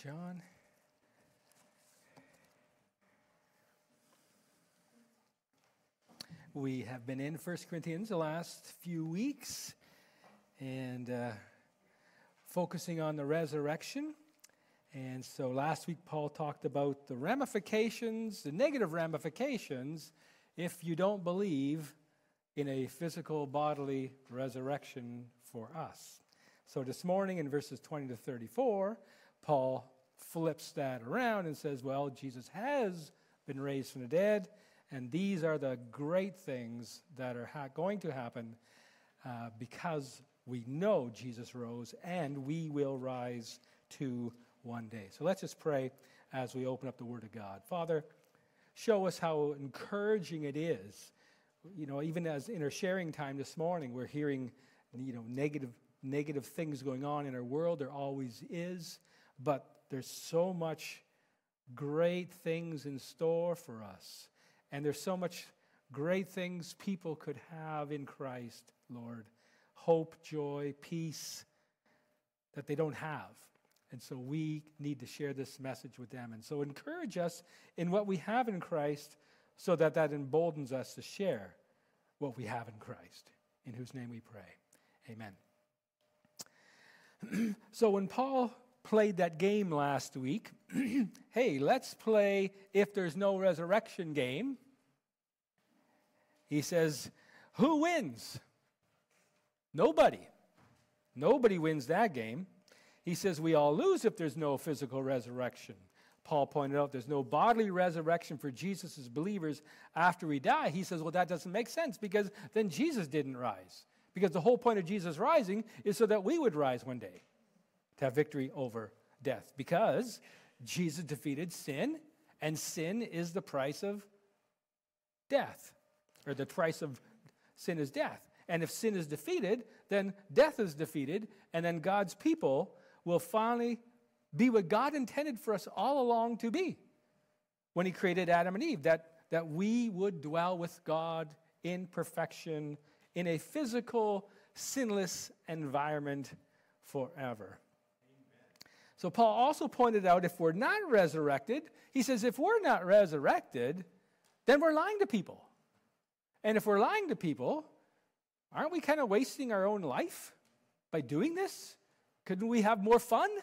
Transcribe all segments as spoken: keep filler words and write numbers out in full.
John. We have been in First Corinthians the last few weeks and uh, focusing on the resurrection. And so last week Paul talked about the ramifications, the negative ramifications, if you don't believe in a physical bodily resurrection for us. So this morning in verses twenty to thirty-four, Paul flips that around and says, well, Jesus has been raised from the dead, and these are the great things that are ha- going to happen uh, because we know Jesus rose, and we will rise too one day. So let's just pray as we open up the Word of God. Father, show us how encouraging it is. You know, even as in our sharing time this morning, we're hearing, you know, negative negative things going on in our world. There always is, but there's so much great things in store for us. And there's so much great things people could have in Christ, Lord. Hope, joy, peace that they don't have. And so we need to share this message with them. And so encourage us in what we have in Christ so that that emboldens us to share what we have in Christ, in whose name we pray. Amen. So when Paul played that game last week, hey, let's play if there's no resurrection game. He says, who wins? Nobody. Nobody wins that game. He says we all lose if there's no physical resurrection. Paul pointed out there's no bodily resurrection for Jesus as believers after we die. He says, well, that doesn't make sense because then Jesus didn't rise. Because the whole point of Jesus rising is so that we would rise one day to have victory over death. Because Jesus defeated sin, and sin is the price of death. Or the price of sin is death. And if sin is defeated, then death is defeated, and then God's people will finally be what God intended for us all along to be when He created Adam and Eve, that, that we would dwell with God in perfection, in a physical, sinless environment forever. Amen. So Paul also pointed out if we're not resurrected, he says if we're not resurrected, then we're lying to people. And if we're lying to people, aren't we kind of wasting our own life by doing this? Couldn't we have more fun?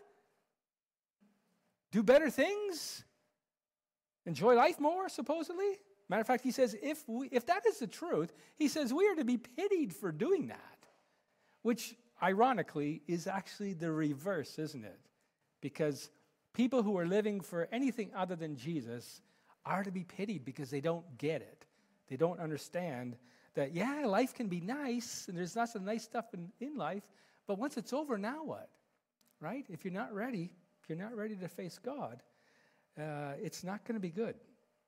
Do better things? Enjoy life more, supposedly? Matter of fact, he says if we, if that is the truth, he says we are to be pitied for doing that, which ironically is actually the reverse, isn't it? Because people who are living for anything other than Jesus are to be pitied because they don't get it. They don't understand that, yeah, life can be nice, and there's lots of nice stuff in, in life, but once it's over, now what? Right? If you're not ready, if you're not ready to face God, uh, it's not going to be good.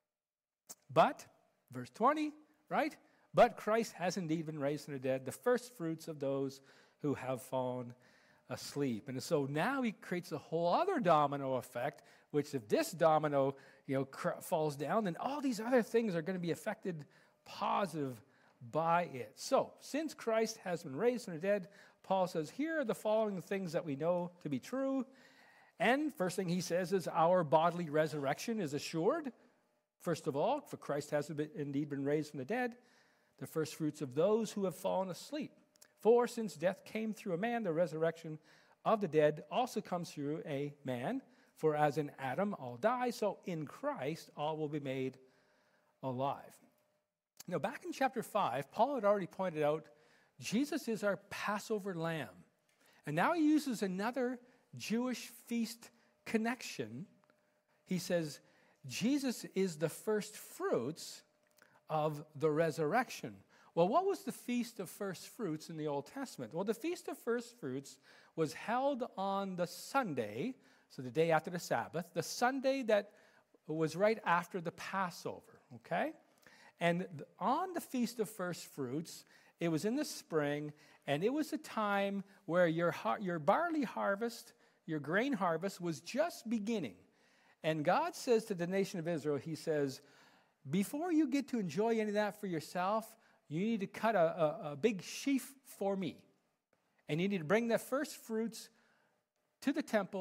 But, verse twenty, right? But Christ has indeed been raised from the dead, the first fruits of those who have fallen asleep. And so now he creates a whole other domino effect, which if this domino, you know, cr- falls down, then all these other things are going to be affected positive by it. So, since Christ has been raised from the dead, Paul says, here are the following things that we know to be true. And first thing he says is our bodily resurrection is assured. First of all, for Christ has indeed been raised from the dead, the first fruits of those who have fallen asleep. For since death came through a man, the resurrection of the dead also comes through a man. For as in Adam all die, so in Christ all will be made alive. Now, back in chapter five, Paul had already pointed out Jesus is our Passover lamb. And now he uses another Jewish feast connection. He says, Jesus is the first fruits of the resurrection. Well, what was the Feast of First Fruits in the Old Testament? Well, the Feast of First Fruits was held on the Sunday, so the day after the Sabbath, the Sunday that was right after the Passover, okay? And on the Feast of First Fruits, it was in the spring, and it was a time where your, your barley harvest, your grain harvest was just beginning. And God says to the nation of Israel, He says, before you get to enjoy any of that for yourself, you need to cut a, a, a big sheaf for me. And you need to bring the first fruits to the temple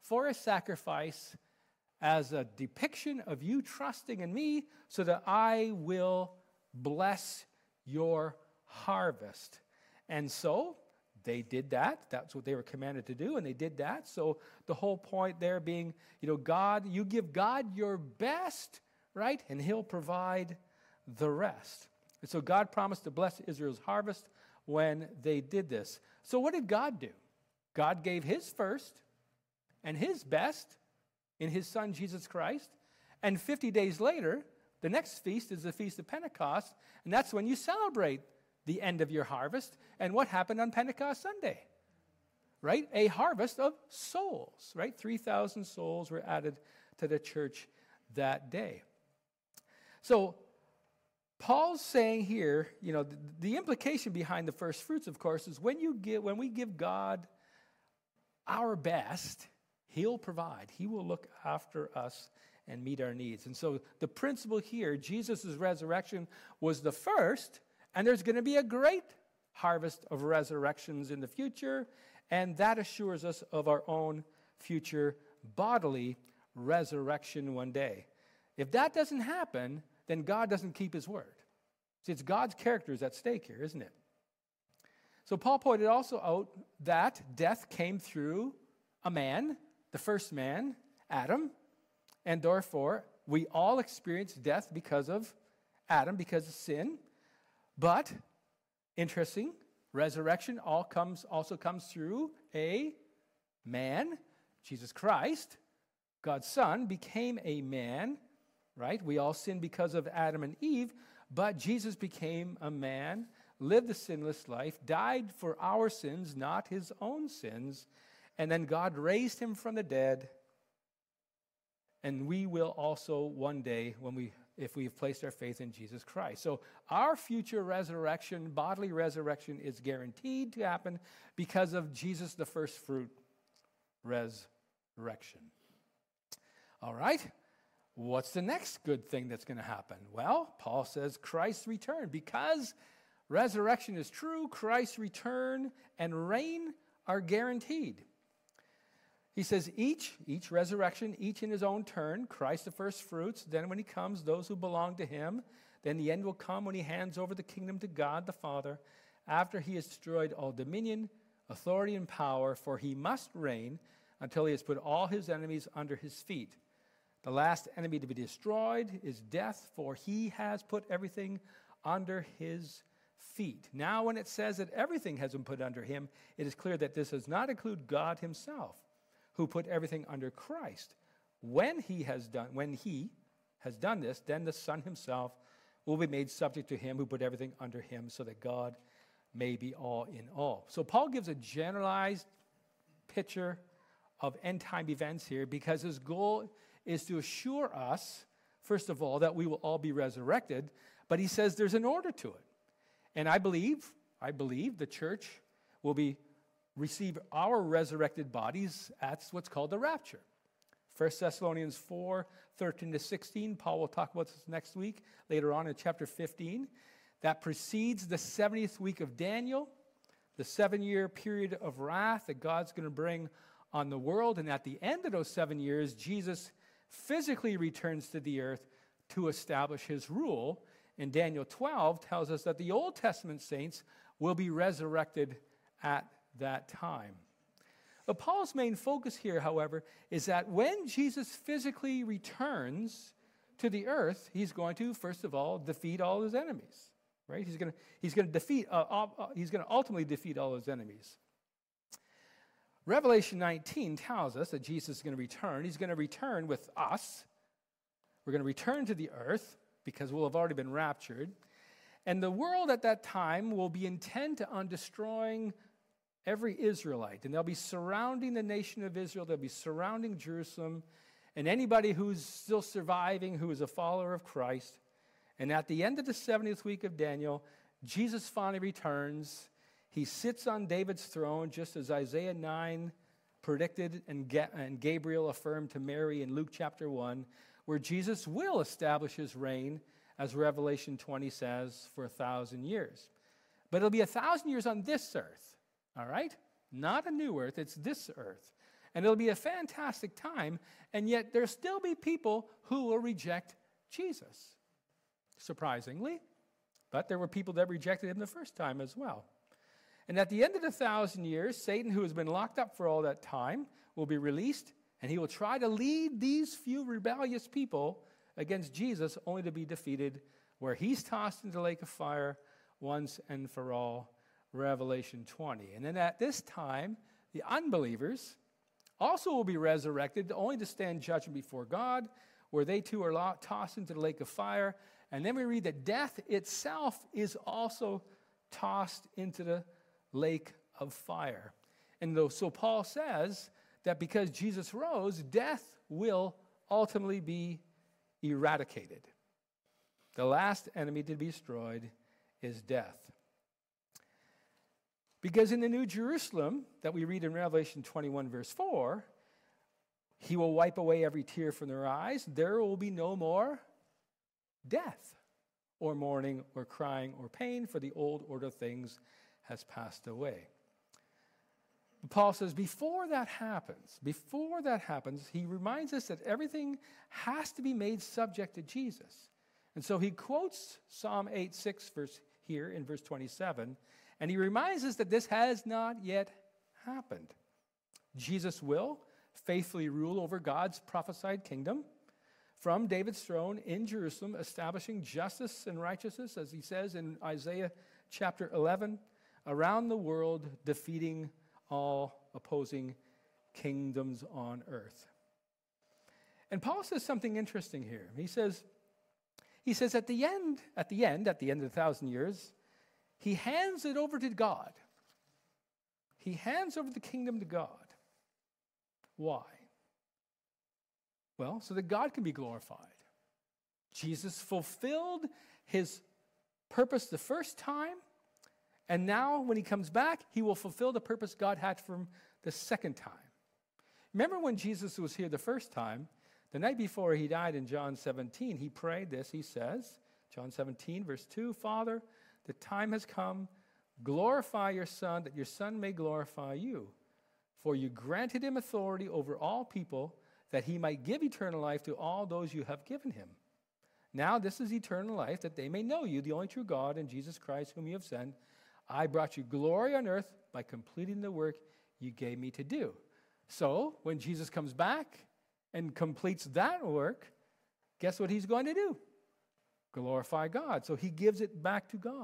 for a sacrifice as a depiction of you trusting in me so that I will bless your harvest. And so they did that. That's what they were commanded to do, and they did that. So the whole point there being, you know, God, you give God your best, right? And he'll provide the rest. And so God promised to bless Israel's harvest when they did this. So what did God do? God gave his first and his best in his son, Jesus Christ. And fifty days later, the next feast is the Feast of Pentecost, and that's when you celebrate the end of your harvest. And what happened on Pentecost Sunday? Right? A harvest of souls, right? three thousand souls were added to the church that day. So Paul's saying here, you know, the, the implication behind the first fruits, of course, is when you give, when we give God our best, he'll provide. He will look after us and meet our needs. And so the principle here, Jesus' resurrection was the first, and there's going to be a great harvest of resurrections in the future, and that assures us of our own future bodily resurrection one day. If that doesn't happen, then God doesn't keep his word. See, it's God's characters at stake here, isn't it? So Paul pointed also out that death came through a man, the first man, Adam, and therefore we all experience death because of Adam, because of sin. But, interesting, resurrection all comes also comes through a man, Jesus Christ. God's Son became a man, right? We all sin because of Adam and Eve, but Jesus became a man, lived a sinless life, died for our sins, not his own sins, and then God raised him from the dead. And we will also one day, when we, if we have placed our faith in Jesus Christ. So our future resurrection, bodily resurrection, is guaranteed to happen because of Jesus, the first fruit resurrection. All right. What's the next good thing that's going to happen? Well, Paul says Christ's return. Because resurrection is true, Christ's return and reign are guaranteed. He says each, each resurrection, each in his own turn, Christ the first fruits, then when he comes, those who belong to him, then the end will come when he hands over the kingdom to God the Father, after he has destroyed all dominion, authority, and power, for he must reign until he has put all his enemies under his feet. The last enemy to be destroyed is death, for he has put everything under his feet. Now, when it says that everything has been put under him, it is clear that this does not include God himself, who put everything under Christ. When he has done, when he has done this, then the Son himself will be made subject to him who put everything under him, so that God may be all in all. So Paul gives a generalized picture of end-time events here, because his goal is to assure us, first of all, that we will all be resurrected, but he says there's an order to it. And I believe, I believe the church will be receive our resurrected bodies at what's called the rapture. First Thessalonians four, thirteen to sixteen, Paul will talk about this next week, later on in chapter fifteen. That precedes the seventieth week of Daniel, the seven-year period of wrath that God's going to bring on the world. And at the end of those seven years, Jesus physically returns to the earth to establish his rule. And Daniel twelve tells us that the Old Testament saints will be resurrected at that time. But Paul's main focus here, however, is that when Jesus physically returns to the earth, he's going to, first of all, defeat all his enemies. Right? He's going to he's going to defeat. Uh, uh, he's going to ultimately defeat all his enemies. Revelation nineteen tells us that Jesus is going to return. He's going to return with us. We're going to return to the earth because we'll have already been raptured. And the world at that time will be intent on destroying every Israelite. And they'll be surrounding the nation of Israel. They'll be surrounding Jerusalem. And anybody who's still surviving, who is a follower of Christ. And at the end of the seventieth week of Daniel, Jesus finally returns. He sits on David's throne, just as Isaiah nine predicted and, Ga- and Gabriel affirmed to Mary in Luke chapter one, where Jesus will establish his reign, as Revelation twenty says, for a thousand years. But it'll be a thousand years on this earth, all right? Not a new earth, it's this earth. and it'll be a fantastic time, and yet there'll still be people who will reject Jesus, surprisingly. But there were people that rejected him the first time as well. And at the end of the thousand years, Satan, who has been locked up for all that time, will be released, and he will try to lead these few rebellious people against Jesus, only to be defeated, where he's tossed into the lake of fire once and for all. Revelation twenty. And then at this time, the unbelievers also will be resurrected, only to stand judgment before God, where they too are tossed into the lake of fire. And then we read that death itself is also tossed into the lake of fire. And so Paul says that because Jesus rose, death will ultimately be eradicated. The last enemy to be destroyed is death. Because in the New Jerusalem that we read in Revelation twenty-one, verse four, he will wipe away every tear from their eyes. There will be no more death, or mourning, or crying, or pain, for the old order of things has passed away. But Paul says before that happens, before that happens, he reminds us that everything has to be made subject to Jesus. And so he quotes Psalm eight six verse here in verse twenty-seven, and he reminds us that this has not yet happened. Jesus will faithfully rule over God's prophesied kingdom from David's throne in Jerusalem, establishing justice and righteousness, as he says in Isaiah chapter eleven, around the world, defeating all opposing kingdoms on earth. And Paul says something interesting here. He says, he says at the end, at the end, at the end of the thousand years, he hands it over to God. He hands over the kingdom to God. Why? Well, so that God can be glorified. Jesus fulfilled his purpose the first time, and now when he comes back, he will fulfill the purpose God had for him the second time. Remember when Jesus was here the first time, the night before he died in John seventeen, he prayed this. He says, John seventeen, verse two, Father, the time has come, glorify your Son, that your Son may glorify you. For you granted him authority over all people, that he might give eternal life to all those you have given him. Now this is eternal life, that they may know you, the only true God, and Jesus Christ, whom you have sent. I brought you glory on earth by completing the work you gave me to do. So when Jesus comes back and completes that work, guess what he's going to do? Glorify God. So he gives it back to God.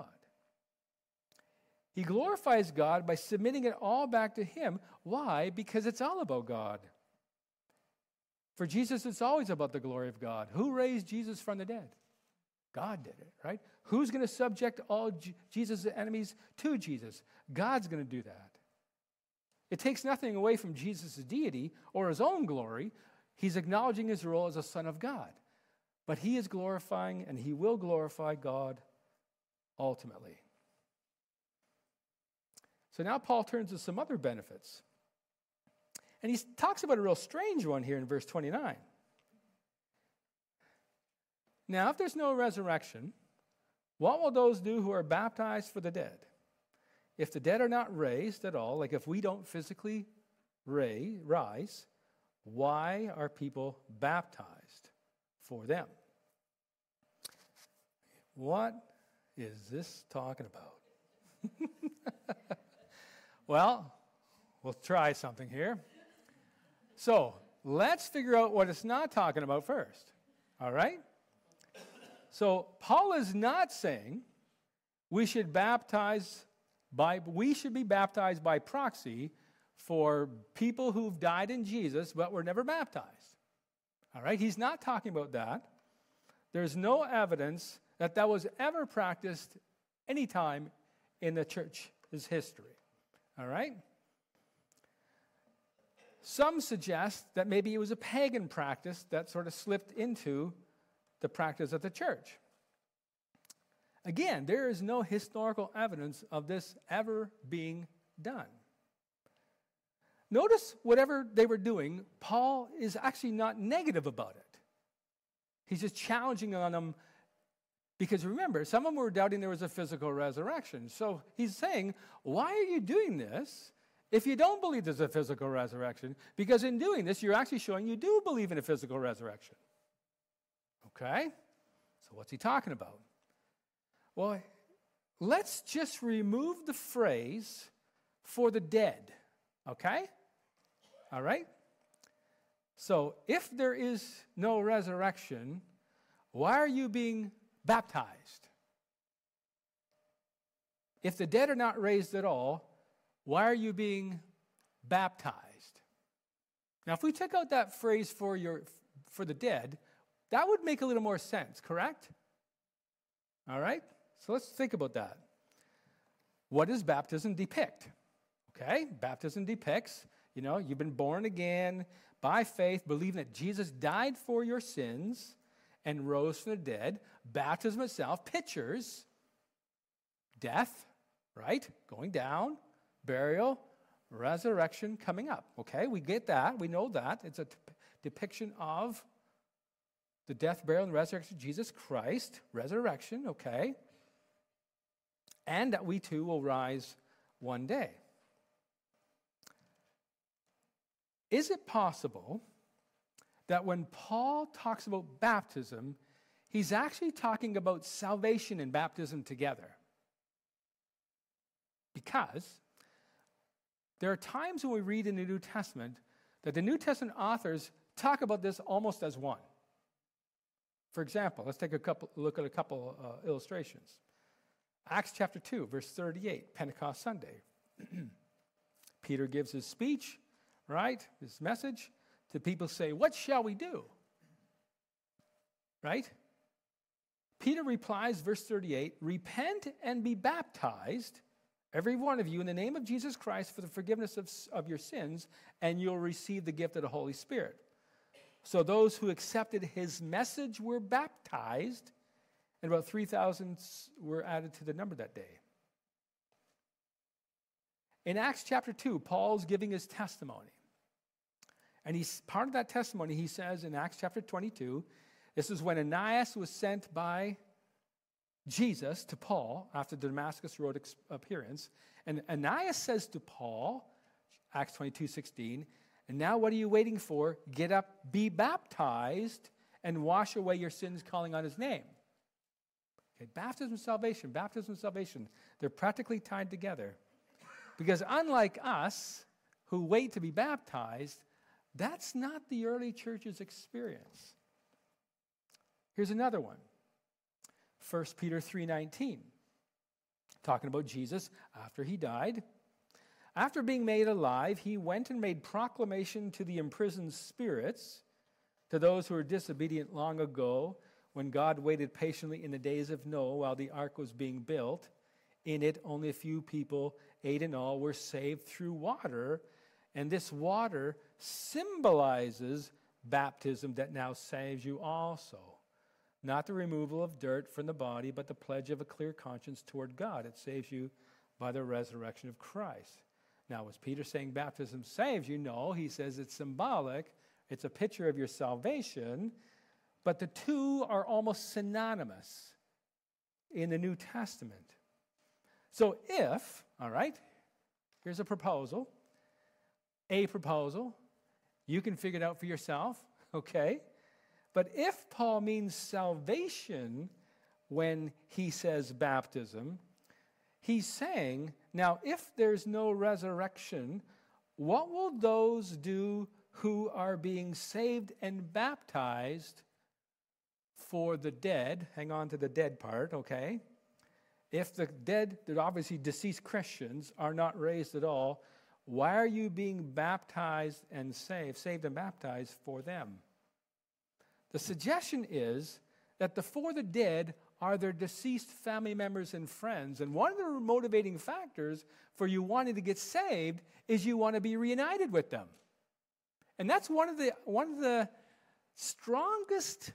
He glorifies God by submitting it all back to him. Why? Because it's all about God. For Jesus, it's always about the glory of God. Who raised Jesus from the dead? God did it, right? Who's going to subject all J- Jesus' enemies to Jesus? God's going to do that. It takes nothing away from Jesus' deity or his own glory. He's acknowledging his role as a son of God. But he is glorifying, and he will glorify God ultimately. So now Paul turns to some other benefits. And he talks about a real strange one here in verse twenty-nine. Now, if there's no resurrection, what will those do who are baptized for the dead? If the dead are not raised at all, like if we don't physically rise, why are people baptized for them? What is this talking about? Well, we'll try something here. So let's figure out what it's not talking about first. All right? So Paul is not saying we should baptize by we should be baptized by proxy for people who've died in Jesus but were never baptized. All right? He's not talking about that. There's no evidence that that was ever practiced any time in the church's history. All right? Some suggest that maybe it was a pagan practice that sort of slipped into the practice of the church. Again, there is no historical evidence of this ever being done. Notice whatever they were doing, Paul is actually not negative about it. He's just challenging on them because remember, some of them were doubting there was a physical resurrection. So he's saying, why are you doing this? if you don't believe there's a physical resurrection, because in doing this, you're actually showing you do believe in a physical resurrection. Okay? So what's he talking about? Well, let's just remove the phrase for the dead. Okay? All right? So if there is no resurrection, why are you being baptized? If the dead are not raised at all, why are you being baptized? Now, if we took out that phrase for your for the dead, that would make a little more sense, correct? All right? So let's think about that. What does baptism depict? Okay, baptism depicts, you know, you've been born again by faith, believing that Jesus died for your sins and rose from the dead. Baptism itself pictures death, right? Going down, burial, resurrection coming up. Okay, we get that. We know that. It's a t- depiction of the death, burial, and resurrection of Jesus Christ. Resurrection, okay. And that we too will rise one day. Is it possible that when Paul talks about baptism, he's actually talking about salvation and baptism together? Because there are times when we read in the New Testament that the New Testament authors talk about this almost as one. For example, let's take a couple look at a couple uh, illustrations. Acts chapter two, verse thirty-eight, Pentecost Sunday. Peter gives his speech, right, his message to people. Say, what shall we do? Right? Peter replies, verse thirty-eight, repent and be baptized, every one of you, in the name of Jesus Christ for the forgiveness of, of your sins, and you'll receive the gift of the Holy Spirit. So those who accepted his message were baptized, and about three thousand were added to the number that day. In Acts chapter two, Paul's giving his testimony. And he's part of that testimony, he says in Acts chapter twenty-two, this is when Ananias was sent by Jesus to Paul after the Damascus Road ex- appearance. And Ananias says to Paul, Acts twenty-two sixteen, and now what are you waiting for? Get up, be baptized, and wash away your sins calling on his name. Okay, baptism and salvation, baptism and salvation, they're practically tied together. Because unlike us, who wait to be baptized, that's not the early church's experience. Here's another one. First Peter three nineteen, talking about Jesus after he died. After being made alive, he went and made proclamation to the imprisoned spirits, to those who were disobedient long ago, when God waited patiently in the days of Noah while the ark was being built. In it, only a few people, eight in all, were saved through water. And this water symbolizes baptism that now saves you also. Not the removal of dirt from the body, but the pledge of a clear conscience toward God. It saves you by the resurrection of Christ. Now, was Peter saying baptism saves you? No, he says it's symbolic. It's a picture of your salvation. But the two are almost synonymous in the New Testament. So if, all right, here's a proposal. A proposal. You can figure it out for yourself, okay? But if Paul means salvation when he says baptism, he's saying, now if there's no resurrection, what will those do who are being saved and baptized for the dead? Hang on to the dead part, okay? If the dead, they're obviously deceased Christians, are not raised at all, why are you being baptized and saved, saved and baptized for them? The suggestion is that the for the dead are their deceased family members and friends. And one of the motivating factors for you wanting to get saved is you want to be reunited with them. And that's one of the one of the strongest,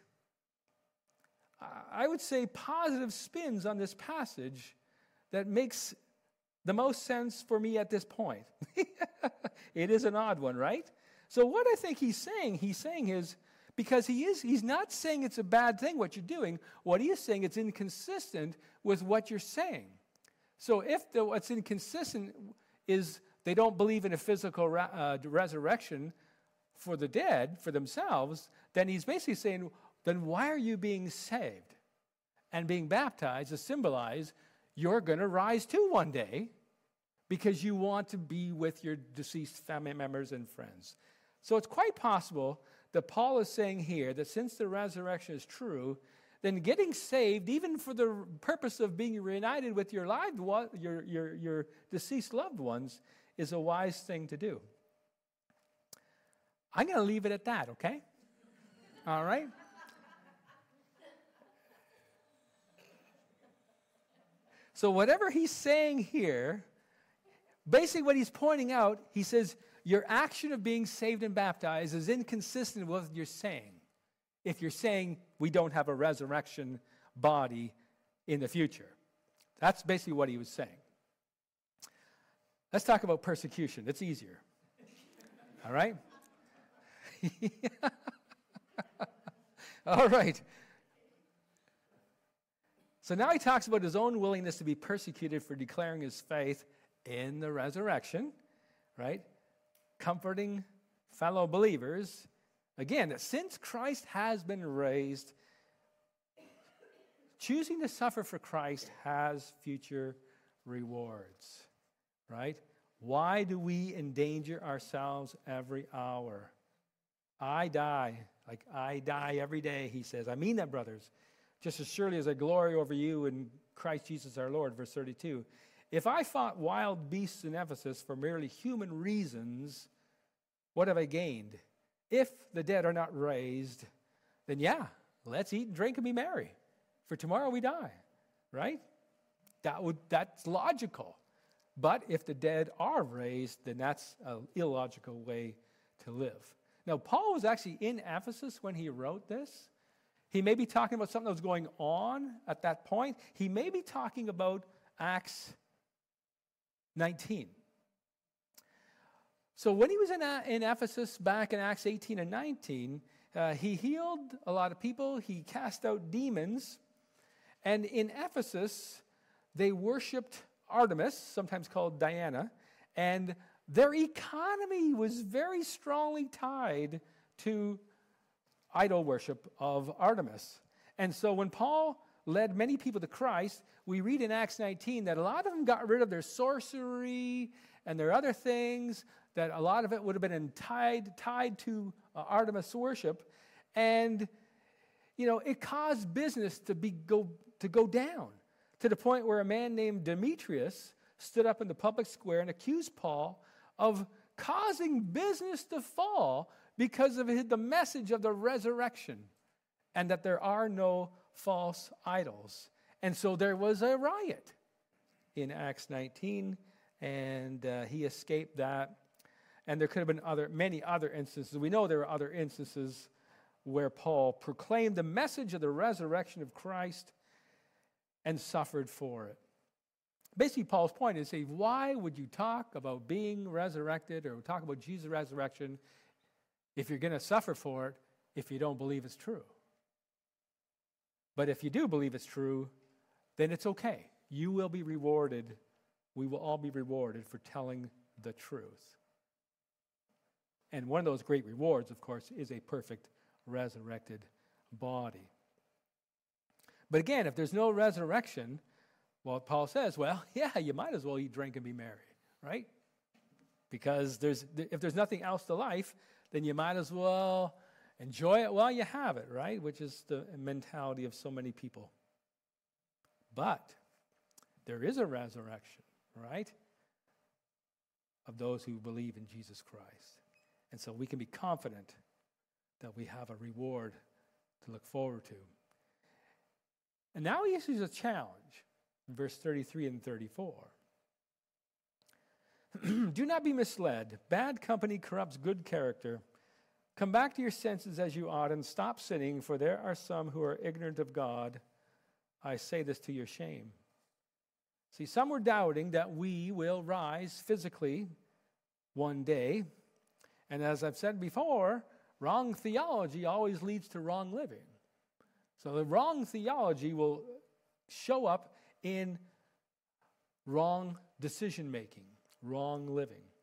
I would say, positive spins on this passage that makes the most sense for me at this point. It is an odd one, right? So what I think he's saying, he's saying is, because he is, he's not saying it's a bad thing what you're doing. What he is saying, it's inconsistent with what you're saying. So if the, what's inconsistent is they don't believe in a physical ra- uh, resurrection for the dead, for themselves, then he's basically saying, then why are you being saved and being baptized to symbolize you're going to rise too one day because you want to be with your deceased family members and friends. So it's quite possible that Paul is saying here that since the resurrection is true, then getting saved, even for the purpose of being reunited with your, lived one, your, your, your deceased loved ones, is a wise thing to do. I'm going to leave it at that, okay? All right? So whatever he's saying here, basically what he's pointing out, he says, your action of being saved and baptized is inconsistent with what you're saying. If you're saying we don't have a resurrection body in the future. That's basically what he was saying. Let's talk about persecution. It's easier. All right? All right. So now he talks about his own willingness to be persecuted for declaring his faith in the resurrection, right? Comforting fellow believers. Again, that since Christ has been raised, choosing to suffer for Christ has future rewards, right? Why do we endanger ourselves every hour? I die, like I die every day, he says. I mean that, brothers. Just as surely as I glory over you in Christ Jesus our Lord, verse thirty-two. If I fought wild beasts in Ephesus for merely human reasons, what have I gained? If the dead are not raised, then yeah, let's eat and drink and be merry. For tomorrow we die, right? That would that's logical. But if the dead are raised, then that's an illogical way to live. Now, Paul was actually in Ephesus when he wrote this. He may be talking about something that was going on at that point. He may be talking about Acts nineteen. So when he was in, in Ephesus back in Acts eighteen and nineteen, uh, he healed a lot of people. He cast out demons. And in Ephesus, they worshipped Artemis, sometimes called Diana, and their economy was very strongly tied to idol worship of Artemis. And so when Paul led many people to Christ, we read in Acts nineteen that a lot of them got rid of their sorcery and their other things, that a lot of it would have been tied, tied to uh, Artemis worship. And, you know, it caused business to, be, go, to go down to the point where a man named Demetrius stood up in the public square and accused Paul of causing business to fall because of his, the message of the resurrection and that there are no false idols. And so there was a riot in Acts nineteen, and uh, he escaped that. And there could have been other, many other instances. We know there are other instances where Paul proclaimed the message of the resurrection of Christ and suffered for it. Basically, Paul's point is, say, why would you talk about being resurrected or talk about Jesus' resurrection if you're going to suffer for it if you don't believe it's true? But if you do believe it's true, then it's okay. You will be rewarded. We will all be rewarded for telling the truth. And one of those great rewards, of course, is a perfect resurrected body. But again, if there's no resurrection, well, Paul says, well, yeah, you might as well eat, drink, and be merry, right? Because there's if there's nothing else to life, then you might as well enjoy it while you have it, right? Which is the mentality of so many people. But there is a resurrection, right? Of those who believe in Jesus Christ. And so we can be confident that we have a reward to look forward to. And now he issues a challenge in verse thirty-three and thirty-four. Do not be misled. Bad company corrupts good character. Come back to your senses as you ought and stop sinning, for there are some who are ignorant of God. I say this to your shame. See, some were doubting that we will rise physically one day. And as I've said before, wrong theology always leads to wrong living. So the wrong theology will show up in wrong decision-making, wrong living.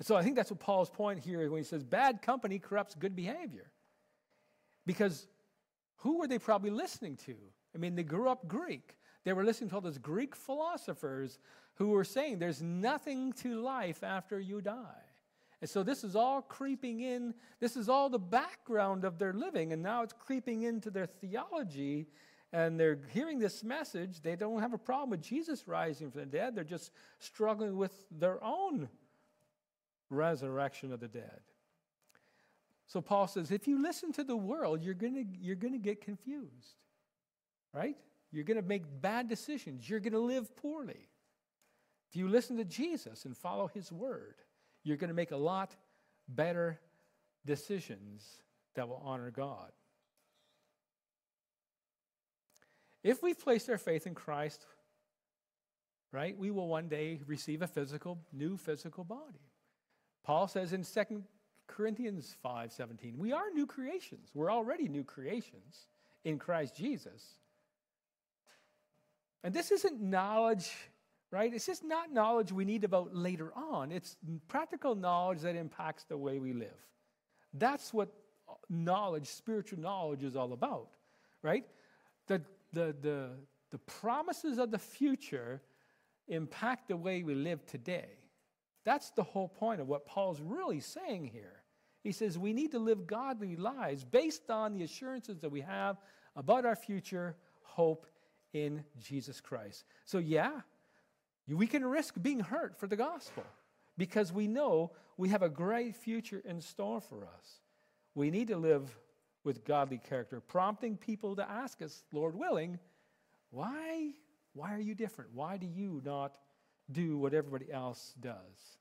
And so I think that's what Paul's point here is when he says bad company corrupts good behavior. Because who were they probably listening to? I mean, they grew up Greek. They were listening to all those Greek philosophers who were saying there's nothing to life after you die. And so this is all creeping in. This is all the background of their living, and now it's creeping into their theology, and they're hearing this message. They don't have a problem with Jesus rising from the dead. They're just struggling with their own resurrection of the dead. So Paul says, if you listen to the world, you're going to you're going to get confused, right? You're going to make bad decisions. You're going to live poorly. If you listen to Jesus and follow his word, you're going to make a lot better decisions that will honor God. If we've placed our faith in Christ, right, we will one day receive a physical, new physical body. Paul says in Second Corinthians five seventeen, we are new creations. We're already new creations in Christ Jesus. And this isn't knowledge, right? It's just not knowledge we need about later on. It's practical knowledge that impacts the way we live. That's what knowledge, spiritual knowledge is all about, right? The, the, the, the promises of the future impact the way we live today. That's the whole point of what Paul's really saying here. He says we need to live godly lives based on the assurances that we have about our future hope in Jesus Christ. So yeah, we can risk being hurt for the gospel because we know we have a great future in store for us. We need to live with godly character, prompting people to ask us, Lord willing, why, why are you different? Why do you not do what everybody else does?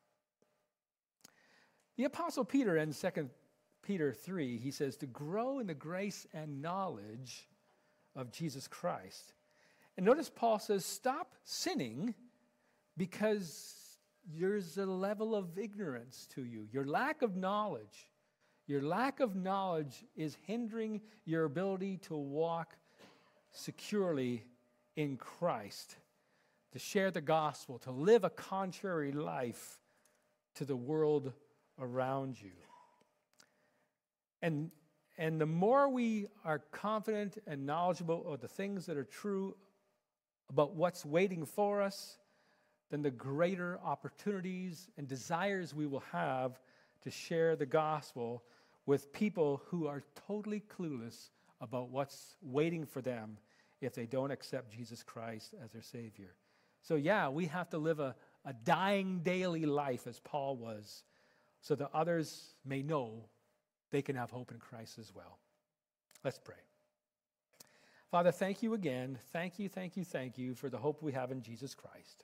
The Apostle Peter in Second Peter three, he says, to grow in the grace and knowledge of Jesus Christ. And notice Paul says, stop sinning because there's a level of ignorance to you. Your lack of knowledge, your lack of knowledge is hindering your ability to walk securely in Christ, to share the gospel, to live a contrary life to the world around you. And, and the more we are confident and knowledgeable of the things that are true about what's waiting for us, then the greater opportunities and desires we will have to share the gospel with people who are totally clueless about what's waiting for them if they don't accept Jesus Christ as their Savior. So yeah, we have to live a, a dying daily life as Paul was, so that others may know they can have hope in Christ as well. Let's pray. Father, thank you again. Thank you, thank you, thank you for the hope we have in Jesus Christ.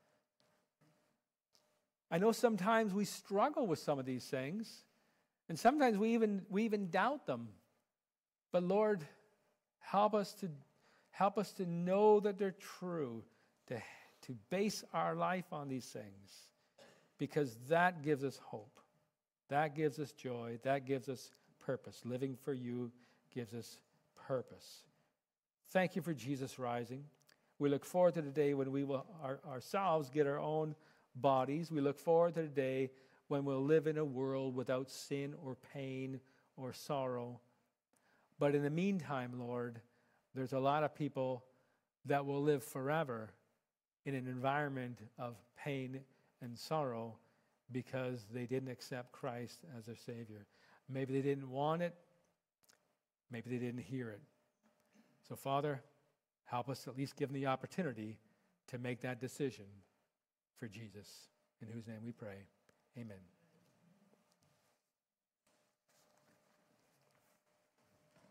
I know sometimes we struggle with some of these things, and sometimes we even we even doubt them. But Lord, help us to help us to know that they're true, to, to base our life on these things, because that gives us hope. That gives us joy. That gives us purpose. Living for you gives us purpose. Thank you for Jesus rising. We look forward to the day when we will our, ourselves get our own bodies. We look forward to the day when we'll live in a world without sin or pain or sorrow. But in the meantime, Lord, there's a lot of people that will live forever in an environment of pain and sorrow because they didn't accept Christ as their Savior. Maybe they didn't want it. Maybe they didn't hear it. So, Father, help us at least give them the opportunity to make that decision for Jesus, in whose name we pray. Amen.